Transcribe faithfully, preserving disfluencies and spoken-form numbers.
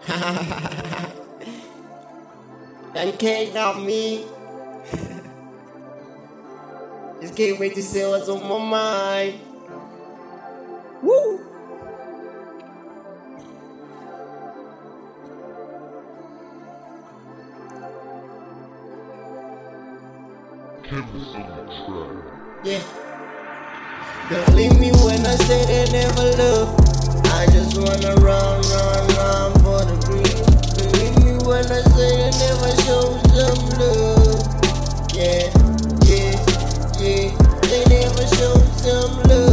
Pancake on me. Just can't wait to see what's on my mind. Woo! Yeah. Don't leave me when I say they never love. I just wanna run, run, run for the green. Don't leave me when I say they never show some love. Yeah, yeah, yeah. They never show some love.